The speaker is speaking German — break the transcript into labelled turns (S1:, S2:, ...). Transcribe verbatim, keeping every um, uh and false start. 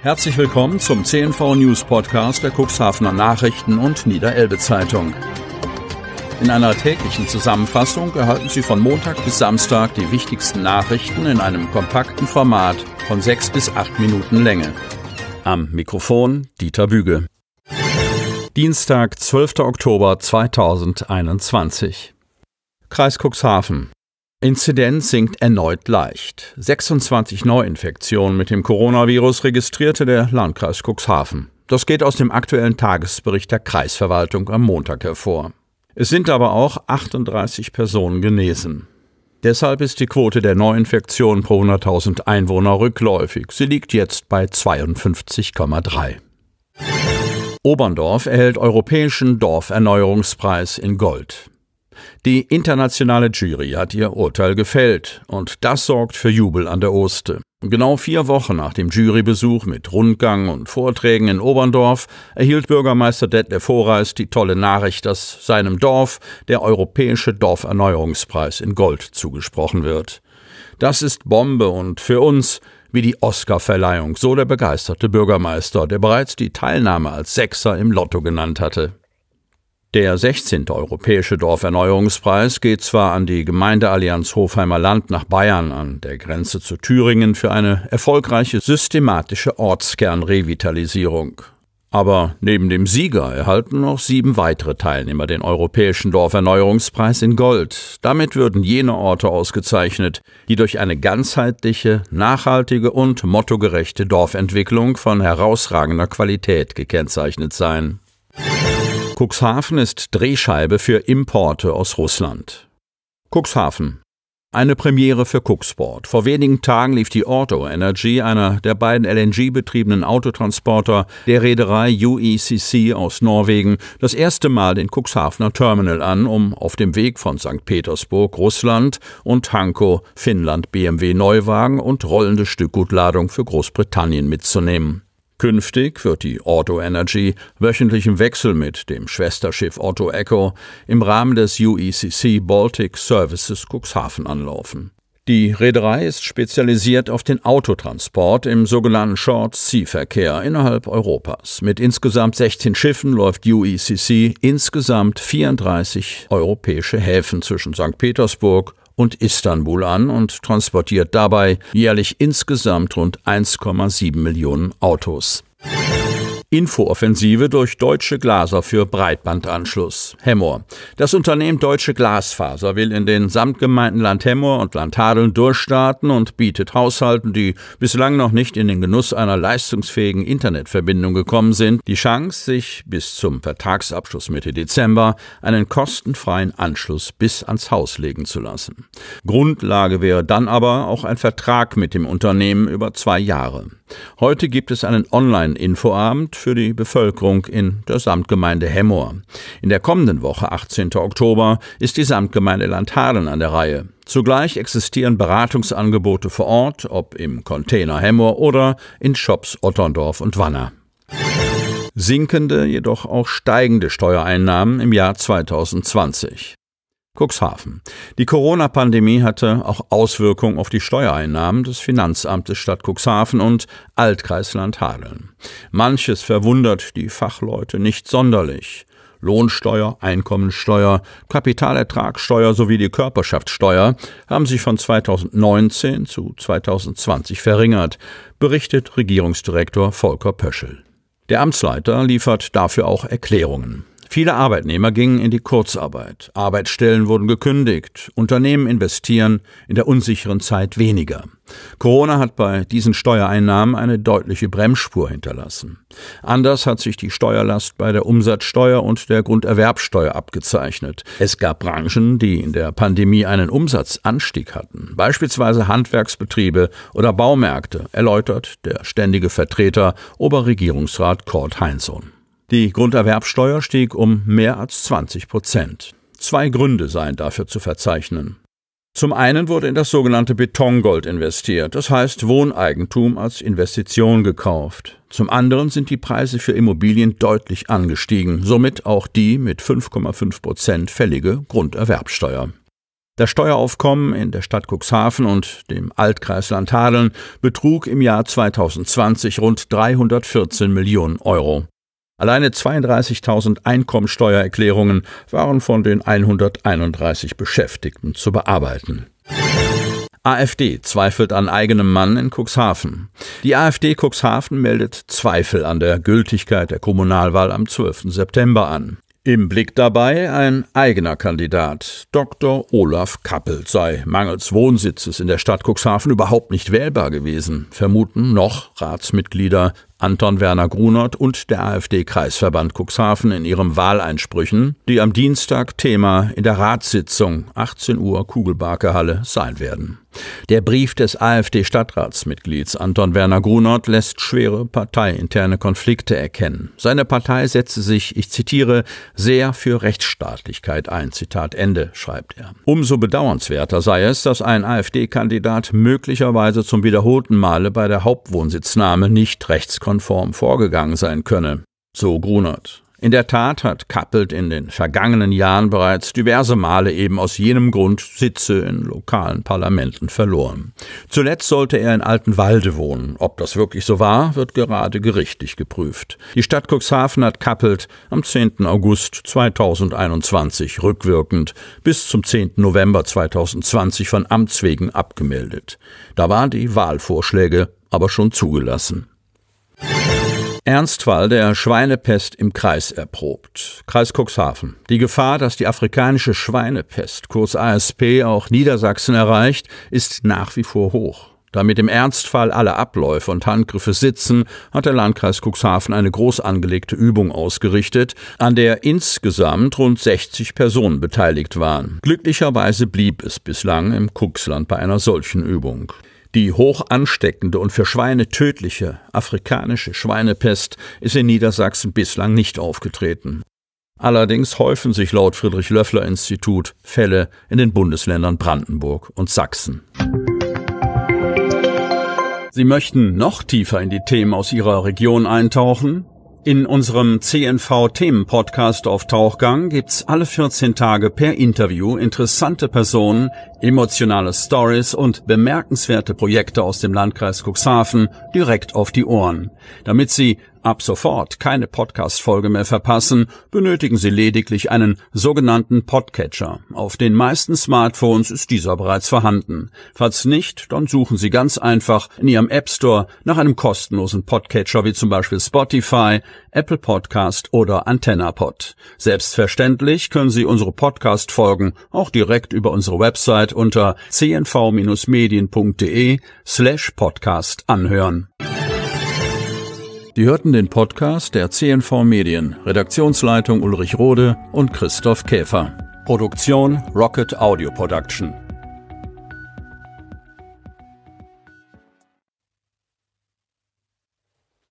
S1: Herzlich willkommen zum C N V News Podcast der Cuxhavener Nachrichten und Niederelbe Zeitung. In einer täglichen Zusammenfassung erhalten Sie von Montag bis Samstag die wichtigsten Nachrichten in einem kompakten Format von sechs bis acht Minuten Länge. Am Mikrofon Dieter Büge. Dienstag, zwölfter Oktober zweitausendeinundzwanzig. Kreis Cuxhaven. Inzidenz sinkt erneut leicht. sechsundzwanzig Neuinfektionen mit dem Coronavirus registrierte der Landkreis Cuxhaven. Das geht aus dem aktuellen Tagesbericht der Kreisverwaltung am Montag hervor. Es sind aber auch achtunddreißig Personen genesen. Deshalb ist die Quote der Neuinfektionen pro hunderttausend Einwohner rückläufig. Sie liegt jetzt bei zweiundfünfzig Komma drei. Oberndorf erhält Europäischen Dorferneuerungspreis in Gold. Die internationale Jury hat ihr Urteil gefällt und das sorgt für Jubel an der Oste. Genau vier Wochen nach dem Jurybesuch mit Rundgang und Vorträgen in Oberndorf erhielt Bürgermeister Detlef Horeis die tolle Nachricht, dass seinem Dorf der Europäische Dorferneuerungspreis in Gold zugesprochen wird. Das ist Bombe und für uns wie die Oscarverleihung, so der begeisterte Bürgermeister, der bereits die Teilnahme als Sechser im Lotto genannt hatte. Der sechzehnte Europäische Dorferneuerungspreis geht zwar an die Gemeindeallianz Hofheimer Land nach Bayern an der Grenze zu Thüringen für eine erfolgreiche systematische Ortskernrevitalisierung. Aber neben dem Sieger erhalten noch sieben weitere Teilnehmer den Europäischen Dorferneuerungspreis in Gold. Damit würden jene Orte ausgezeichnet, die durch eine ganzheitliche, nachhaltige und mottogerechte Dorfentwicklung von herausragender Qualität gekennzeichnet seien. Cuxhaven ist Drehscheibe für Importe aus Russland. Cuxhaven. Eine Premiere für Cuxport. Vor wenigen Tagen lief die Orto Energy, einer der beiden L N G-betriebenen Autotransporter der Reederei U E C C aus Norwegen, das erste Mal den Cuxhavener Terminal an, um auf dem Weg von Sankt Petersburg, Russland und Hanko, Finnland, B M W Neuwagen und rollende Stückgutladung für Großbritannien mitzunehmen. Künftig wird die Orto Energy wöchentlich im Wechsel mit dem Schwesterschiff Otto Echo im Rahmen des U E C C Baltic Services Cuxhaven anlaufen. Die Reederei ist spezialisiert auf den Autotransport im sogenannten Short-Sea-Verkehr innerhalb Europas. Mit insgesamt sechzehn Schiffen läuft U E C C insgesamt vierunddreißig europäische Häfen zwischen Sankt Petersburg und Istanbul an und transportiert dabei jährlich insgesamt rund eins Komma sieben Millionen Autos. Infooffensive durch Deutsche Glaser für Breitbandanschluss. Hemmoor. Das Unternehmen Deutsche Glasfaser will in den Samtgemeinden Land Hemmoor und Land Hadeln durchstarten und bietet Haushalten, die bislang noch nicht in den Genuss einer leistungsfähigen Internetverbindung gekommen sind, die Chance, sich bis zum Vertragsabschluss Mitte Dezember einen kostenfreien Anschluss bis ans Haus legen zu lassen. Grundlage wäre dann aber auch ein Vertrag mit dem Unternehmen über zwei Jahre. Heute gibt es einen Online-Infoabend für die Bevölkerung in der Samtgemeinde Hemmoor. In der kommenden Woche, achtzehnten Oktober, ist die Samtgemeinde Land Hadeln an der Reihe. Zugleich existieren Beratungsangebote vor Ort, ob im Container Hemmoor oder in Shops Otterndorf und Wanner. Sinkende, jedoch auch steigende Steuereinnahmen im Jahr zweitausendzwanzig. Cuxhaven. Die Corona-Pandemie hatte auch Auswirkungen auf die Steuereinnahmen des Finanzamtes Stadt Cuxhaven und Altkreis Land Hadeln. Manches verwundert die Fachleute nicht sonderlich. Lohnsteuer, Einkommensteuer, Kapitalertragssteuer sowie die Körperschaftssteuer haben sich von zweitausendneunzehn zu zweitausendzwanzig verringert, berichtet Regierungsdirektor Volker Pöschel. Der Amtsleiter liefert dafür auch Erklärungen. Viele Arbeitnehmer gingen in die Kurzarbeit, Arbeitsstellen wurden gekündigt, Unternehmen investieren in der unsicheren Zeit weniger. Corona hat bei diesen Steuereinnahmen eine deutliche Bremsspur hinterlassen. Anders hat sich die Steuerlast bei der Umsatzsteuer und der Grunderwerbsteuer abgezeichnet. Es gab Branchen, die in der Pandemie einen Umsatzanstieg hatten, beispielsweise Handwerksbetriebe oder Baumärkte, erläutert der ständige Vertreter Oberregierungsrat Kurt Heinsohn. Die Grunderwerbsteuer stieg um mehr als zwanzig Prozent. Zwei Gründe seien dafür zu verzeichnen. Zum einen wurde in das sogenannte Betongold investiert, das heißt Wohneigentum als Investition gekauft. Zum anderen sind die Preise für Immobilien deutlich angestiegen, somit auch die mit fünf Komma fünf Prozent fällige Grunderwerbsteuer. Das Steueraufkommen in der Stadt Cuxhaven und dem Altkreis Lanthadeln betrug im Jahr zweitausendzwanzig rund dreihundertvierzehn Millionen Euro. Alleine zweiunddreißigtausend Einkommensteuererklärungen waren von den hunderteinunddreißig Beschäftigten zu bearbeiten. AfD zweifelt an eigenem Mann in Cuxhaven. Die AfD Cuxhaven meldet Zweifel an der Gültigkeit der Kommunalwahl am zwölften September an. Im Blick dabei ein eigener Kandidat. Doktor Olaf Kappelt sei mangels Wohnsitzes in der Stadt Cuxhaven überhaupt nicht wählbar gewesen, vermuten noch Ratsmitglieder Anton Werner Grunert und der AfD-Kreisverband Cuxhaven in ihren Wahleinsprüchen, die am Dienstag Thema in der Ratssitzung achtzehn Uhr Kugelbarke-Halle sein werden. Der Brief des AfD-Stadtratsmitglieds Anton Werner Grunert lässt schwere parteiinterne Konflikte erkennen. Seine Partei setze sich, ich zitiere, sehr für Rechtsstaatlichkeit ein, Zitat Ende, schreibt er. Umso bedauernswerter sei es, dass ein AfD-Kandidat möglicherweise zum wiederholten Male bei der Hauptwohnsitznahme nicht rechtskonform vorgegangen sein könne, so Grunert. In der Tat hat Kappelt in den vergangenen Jahren bereits diverse Male eben aus jenem Grund Sitze in lokalen Parlamenten verloren. Zuletzt sollte er in Altenwalde wohnen. Ob das wirklich so war, wird gerade gerichtlich geprüft. Die Stadt Cuxhaven hat Kappelt am zehnten August zweitausendeinundzwanzig rückwirkend bis zum zehnten November zweitausendzwanzig von Amts wegen abgemeldet. Da waren die Wahlvorschläge aber schon zugelassen. Ernstfall der Schweinepest im Kreis erprobt. Kreis Cuxhaven. Die Gefahr, dass die afrikanische Schweinepest, kurz A S P, auch Niedersachsen erreicht, ist nach wie vor hoch. Damit im Ernstfall alle Abläufe und Handgriffe sitzen, hat der Landkreis Cuxhaven eine groß angelegte Übung ausgerichtet, an der insgesamt rund sechzig Personen beteiligt waren. Glücklicherweise blieb es bislang im Cuxland bei einer solchen Übung. Die hoch ansteckende und für Schweine tödliche afrikanische Schweinepest ist in Niedersachsen bislang nicht aufgetreten. Allerdings häufen sich laut Friedrich-Löffler-Institut Fälle in den Bundesländern Brandenburg und Sachsen. Sie möchten noch tiefer in die Themen aus Ihrer Region eintauchen? In unserem C N V-Themen-Podcast auf Tauchgang gibt's alle vierzehn Tage per Interview interessante Personen, emotionale Stories und bemerkenswerte Projekte aus dem Landkreis Cuxhaven direkt auf die Ohren. Damit Sie ab sofort keine Podcast-Folge mehr verpassen, benötigen Sie lediglich einen sogenannten Podcatcher. Auf den meisten Smartphones ist dieser bereits vorhanden. Falls nicht, dann suchen Sie ganz einfach in Ihrem App Store nach einem kostenlosen Podcatcher wie zum Beispiel Spotify, Apple Podcast oder AntennaPod. Selbstverständlich können Sie unsere Podcast-Folgen auch direkt über unsere Website unter c n v Bindestrich medien punkt d e slash podcast anhören. Sie hörten den Podcast der C N V Medien, Redaktionsleitung Ulrich Rode und Christoph Käfer. Produktion Rocket Audio Production.